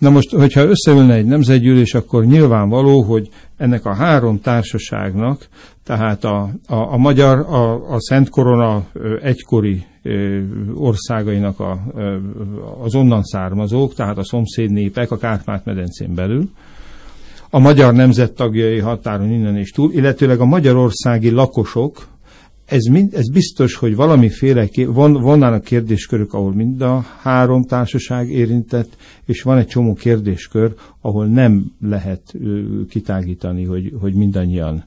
Na most, hogyha összeülne egy nemzetgyűlés, akkor nyilvánvaló, hogy ennek a három társaságnak, tehát a magyar, a Szent Korona egykori országainak az onnan származók, tehát a szomszédnépek a Kárpát-medencén belül, a magyar nemzet tagjai határon innen és túl, illetőleg a magyarországi lakosok, ez biztos, hogy valamiféle, vannának kérdéskörök, ahol mind a három társaság érintett, és van egy csomó kérdéskör, ahol nem lehet kitágítani, hogy mindannyian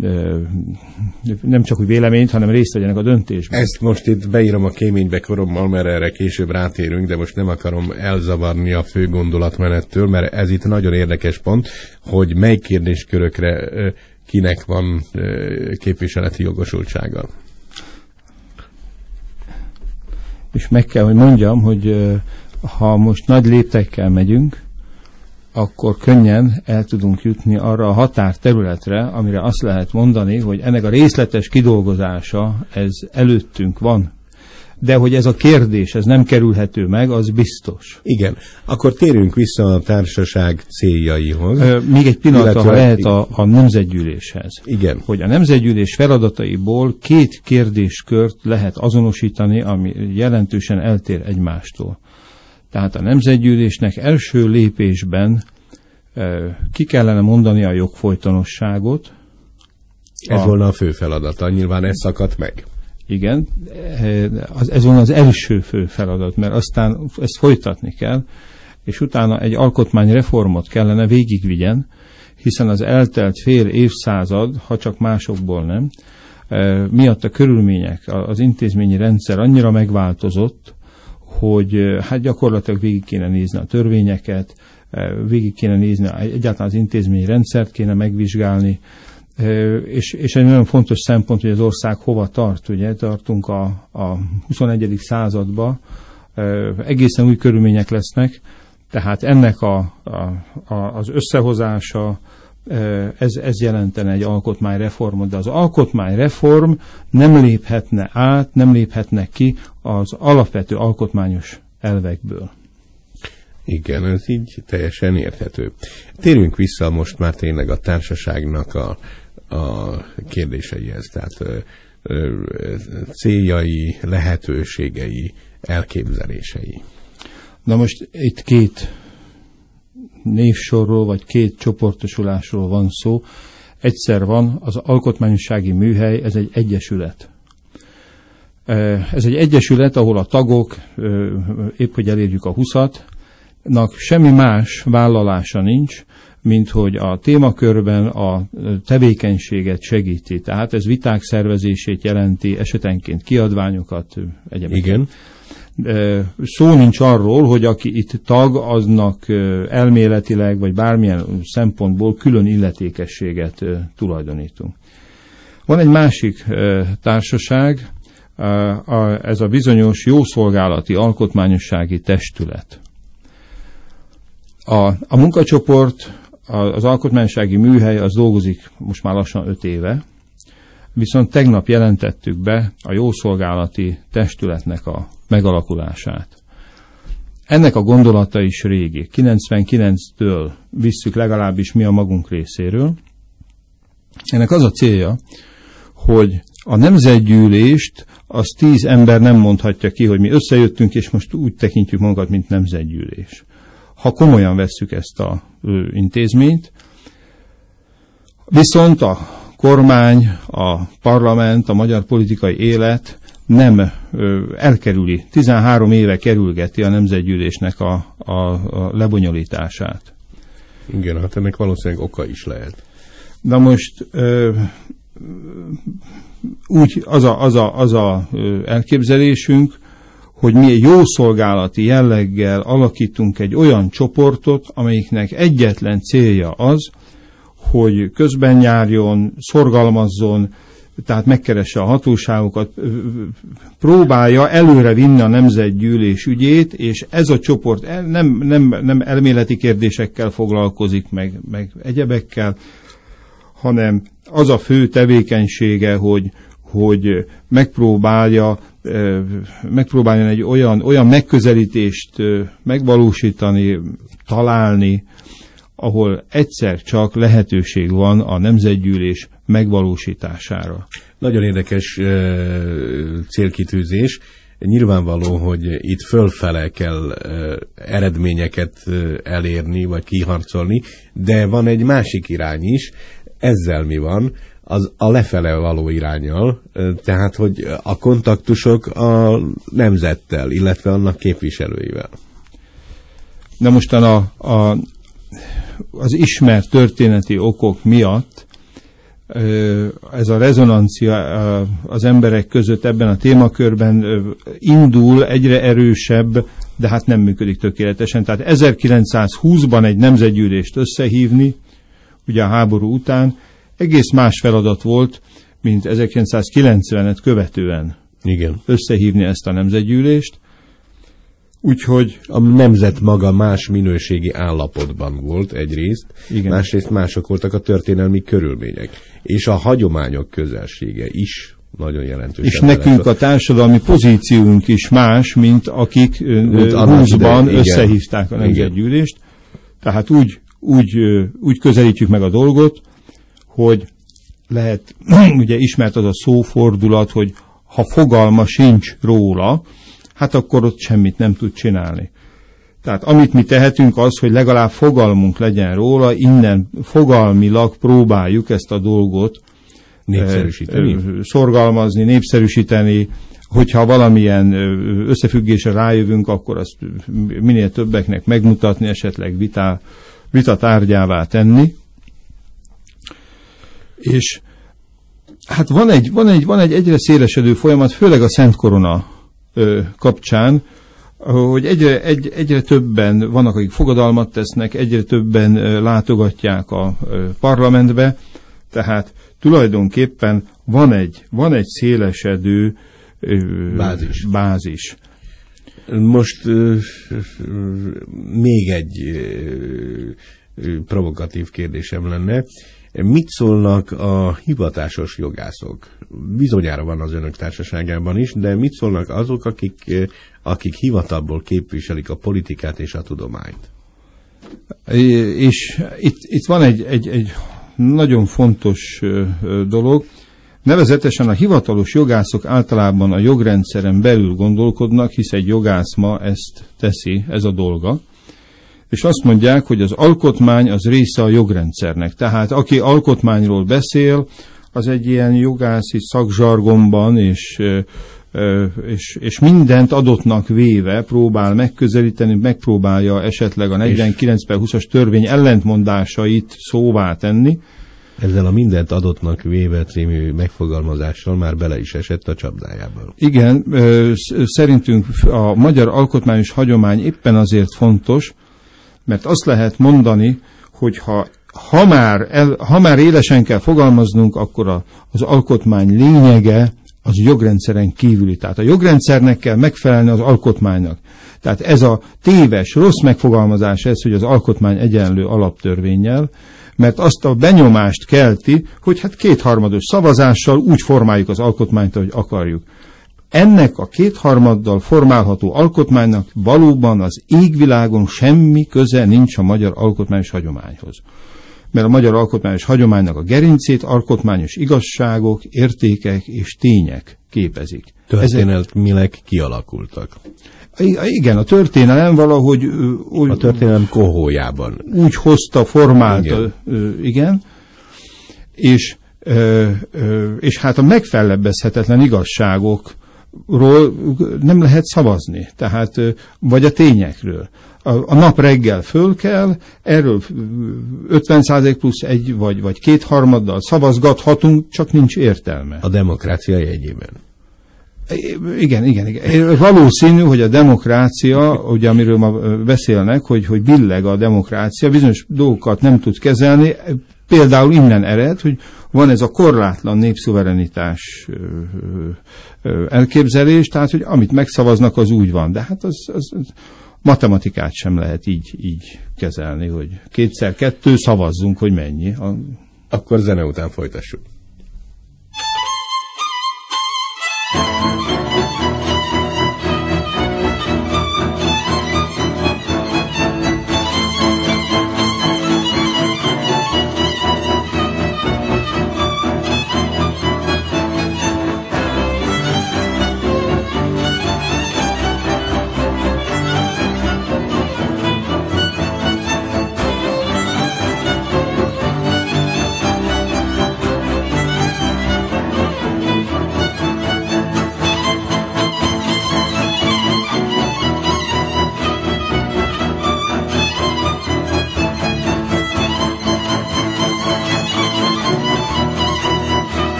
nem csak úgy véleményt, hanem részt vegyenek a döntésben. Ezt most itt beírom a kéménybe korommal, mert erre később rátérünk, de most nem akarom elzavarni a fő gondolatmenettől, mert ez itt nagyon érdekes pont, hogy mely kérdéskörökre kinek van képviseleti jogosultsága. És meg kell, hogy mondjam, hogy ha most nagy léptekkel megyünk, akkor könnyen el tudunk jutni arra a határterületre, amire azt lehet mondani, hogy ennek a részletes kidolgozása, ez előttünk van. De hogy ez a kérdés, ez nem kerülhető meg, az biztos. Igen. Akkor térjünk vissza a társaság céljaihoz. Még egy pillanatra, ha lehet a nemzetgyűléshez. Igen. Hogy a nemzetgyűlés feladataiból két kérdéskört lehet azonosítani, ami jelentősen eltér egymástól. Tehát a nemzetgyűlésnek első lépésben ki kellene mondani a jogfolytonosságot. Ez volna a fő feladata, nyilván ez szakadt meg. Igen, ez volna az első fő feladat, mert aztán ezt folytatni kell, és utána egy alkotmányreformot kellene végigvigyen, hiszen az eltelt fél évszázad, ha csak másokból nem, miatt a körülmények, az intézményi rendszer annyira megváltozott, hogy hát gyakorlatilag végig kéne nézni a törvényeket, végig kéne nézni, egyáltalán az intézményi rendszert kéne megvizsgálni, és egy nagyon fontos szempont, hogy az ország hova tart. Ugye tartunk a 21. századba, egészen új körülmények lesznek, tehát ennek az összehozása, ez jelentene egy alkotmányreformot, de az alkotmányreform nem léphetne át, nem léphetne ki az alapvető alkotmányos elvekből. Igen, ez így teljesen érthető. Térjünk vissza most már tényleg a társaságnak a kérdéseihez, tehát céljai, lehetőségei, elképzelései. Na most itt két névsorról, vagy két csoportosulásról van szó. Egyszer van az alkotmányossági műhely, ez egy egyesület. Ez egy egyesület, ahol a tagok, épp hogy elérjük a 20-nak, semmi más vállalása nincs, mint hogy a témakörben a tevékenységet segíti. Tehát ez viták szervezését jelenti, esetenként kiadványokat, egyébként. Igen. Szó nincs arról, hogy aki itt tag, aznak elméletileg, vagy bármilyen szempontból külön illetékességet tulajdonítunk. Van egy másik társaság, ez a bizonyos jószolgálati alkotmányossági testület. A munkacsoport, az alkotmányossági műhely, az dolgozik most már lassan 5 éve, viszont tegnap jelentettük be a jószolgálati testületnek a megalakulását. Ennek a gondolata is régi. 99-től visszük legalábbis mi a magunk részéről. Ennek az a célja, hogy a nemzetgyűlést az 10 ember nem mondhatja ki, hogy mi összejöttünk, és most úgy tekintjük magunkat, mint nemzetgyűlés. Ha komolyan vesszük ezt az intézményt, viszont a kormány, a parlament, a magyar politikai élet nem elkerüli, 13 éve kerülgeti a nemzetgyűlésnek a lebonyolítását. Igen, hát ennek valószínűleg oka is lehet. Na most úgy az a elképzelésünk, hogy mi egy jószolgálati jelleggel alakítunk egy olyan csoportot, amelyiknek egyetlen célja az, hogy közben járjon, szorgalmazzon, tehát megkeresse a hatóságokat, próbálja előre vinni a nemzetgyűlés ügyét, és ez a csoport nem elméleti kérdésekkel foglalkozik, meg egyebekkel, hanem az a fő tevékenysége, hogy megpróbáljon egy olyan megközelítést megvalósítani, találni, ahol egyszer csak lehetőség van a nemzetgyűlés megvalósítására. Nagyon érdekes célkitűzés. Nyilvánvaló, hogy itt fölfele kell eredményeket elérni, vagy kiharcolni, de van egy másik irány is. Ezzel mi van? Az a lefele való iránnyal, tehát, hogy a kontaktusok a nemzettel, illetve annak képviselőivel. Na mostan az ismert történeti okok miatt ez a rezonancia az emberek között ebben a témakörben indul, egyre erősebb, de hát nem működik tökéletesen. Tehát 1920-ban egy nemzetgyűlést összehívni, ugye a háború után, egész más feladat volt, mint 1990-et követően. Igen. Összehívni ezt a nemzetgyűlést. Úgyhogy a nemzet maga más minőségi állapotban volt egyrészt, igen. Másrészt mások voltak a történelmi körülmények. És a hagyományok közelsége is nagyon jelentős. És nekünk a társadalmi pozíciónk is más, mint akik 20-ban összehívták a nemzetgyűlést. Tehát úgy közelítjük meg a dolgot, hogy lehet, ugye ismert az a szófordulat, hogy ha fogalma sincs róla, hát akkor ott semmit nem tud csinálni. Tehát amit mi tehetünk az, hogy legalább fogalmunk legyen róla, innen fogalmilag próbáljuk ezt a dolgot szorgalmazni, népszerűsíteni, hogyha valamilyen összefüggésre rájövünk, akkor azt minél többeknek megmutatni, esetleg vita tárgyává tenni. És hát van egy egyre szélesedő folyamat, főleg a Szent Korona kapcsán, hogy egyre többen vannak, akik fogadalmat tesznek, egyre többen látogatják a parlamentbe, tehát tulajdonképpen van egy szélesedő bázis. Most még egy provokatív kérdésem lenne. Mit szólnak a hivatásos jogászok? Bizonyára van az önök társaságában is, de mit szólnak azok, akik hivatalból képviselik a politikát és a tudományt? És itt van egy nagyon fontos dolog, nevezetesen a hivatalos jogászok általában a jogrendszeren belül gondolkodnak, hisz egy jogász ma ezt teszi, ez a dolga. És azt mondják, hogy az alkotmány az része a jogrendszernek. Tehát aki alkotmányról beszél, az egy ilyen jogászi szakzsargonban és mindent adottnak véve próbál megközelíteni, megpróbálja esetleg a 49/20-as törvény ellentmondásait szóvá tenni. Ezzel a mindent adottnak véve című megfogalmazással már bele is esett a csapdájába. Igen, szerintünk a magyar alkotmányos hagyomány éppen azért fontos, mert azt lehet mondani, hogy ha már élesen kell fogalmaznunk, akkor az alkotmány lényege az jogrendszeren kívüli. Tehát a jogrendszernek kell megfelelni az alkotmánynak. Tehát ez a téves, rossz megfogalmazás ez, hogy az alkotmány egyenlő alaptörvénnyel, mert azt a benyomást kelti, hogy hát 2/3 szavazással úgy formáljuk az alkotmányt, ahogy akarjuk. Ennek a 2/3 formálható alkotmánynak valóban az égvilágon semmi köze nincs a magyar alkotmányos hagyományhoz. Mert a magyar alkotmányos hagyománynak a gerincét alkotmányos igazságok, értékek és tények képezik. Történelmileg kialakultak. Igen, a történelem valahogy... a történelem kohójában. Úgy hozta, formálta, igen. És hát a megfellebbezhetetlen igazságokról nem lehet szavazni, tehát vagy a tényekről. A nap reggel föl kell, erről 50%+1 vagy 2/3 szavazgathatunk, csak nincs értelme. A demokrácia jegyében. Igen. Valószínű, hogy a demokrácia, ugye, amiről ma beszélnek, hogy billeg a demokrácia, bizonyos dolgokat nem tud kezelni, például innen ered, hogy van ez a korlátlan népszuverenitás elképzelés, tehát, hogy amit megszavaznak, az úgy van. De hát az matematikát sem lehet így kezelni, hogy 2x2 szavazzunk, hogy mennyi. Akkor zene után folytassuk.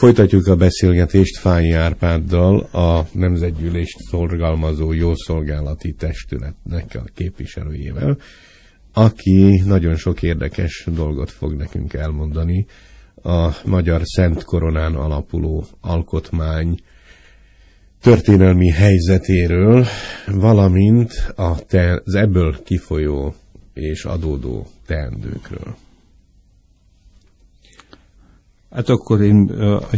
Folytatjuk a beszélgetést Fáy Árpáddal, a Nemzetgyűlést szorgalmazó jószolgálati testületnek a képviselőjével, aki nagyon sok érdekes dolgot fog nekünk elmondani a magyar Szent Koronán alapuló alkotmány történelmi helyzetéről, valamint az ebből kifolyó és adódó teendőkről. Hát akkor én